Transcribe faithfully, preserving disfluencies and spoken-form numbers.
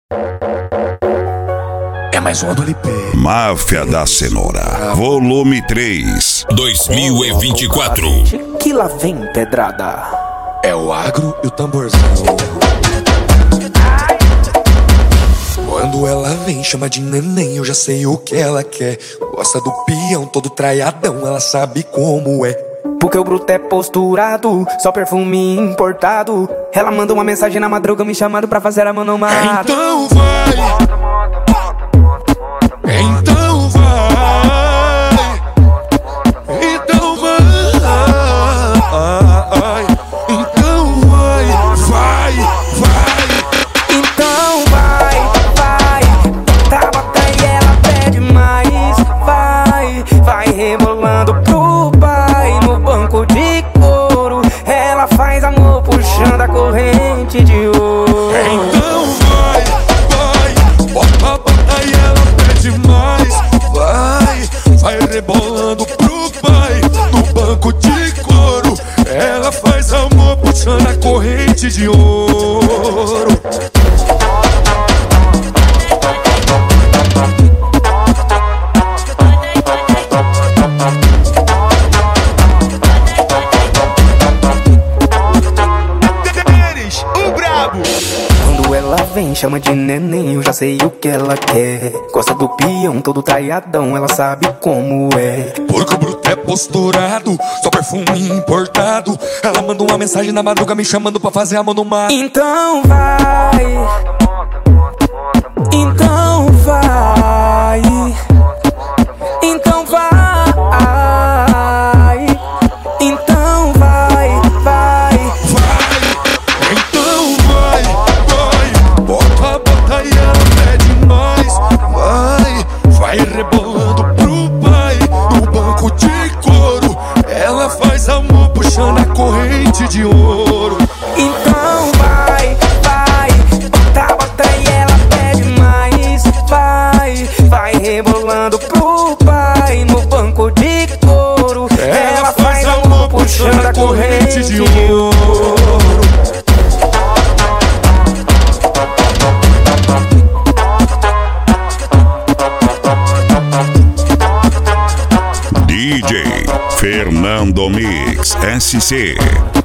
É mais uma do L P. Máfia da Cenoura, volume três, dois mil e vinte e quatro. Que lá vem pedrada. É o agro e o tamborzão. Quando ela vem, chama de neném, eu já sei o que ela quer. Gosta do peão, todo traiadão, ela sabe como é. Porque o bruto é posturado, só perfume importado. Ela manda uma mensagem na madruga me chamando pra fazer a manomada. Então vai, então vai, então vai, então vai, vai, vai. Então vai, vai, tá bota e ela pede mais. Vai, vai rebolando pro pai no banco de couro. Ela faz amor puxando a corrente de ouro. Então vai, vai, bota, bota e ela pede mais. Vai, vai rebolando pro pai no banco de couro. Ela faz amor puxando a corrente de ouro. Quando ela vem, chama de neném, eu já sei o que ela quer. Gosta do peão, todo traiadão, ela sabe como é. Porque o bruto é posturado, só perfume importado. Ela manda uma mensagem na madruga me chamando pra fazer a mão no mar. Então vai, então vai, então vai, então vai, vai. Então vai, vai, bota, bota e ela pede mais. Vai, vai rebolando pro pai no banco de couro. Ela faz amor puxando a corrente de ouro. Então vai, vai, bota, bota e ela pede mais. Vai, vai rebolando pro pai no banco de couro. Ela faz amor puxando a corrente de ouro. D J Fernando Mix S C.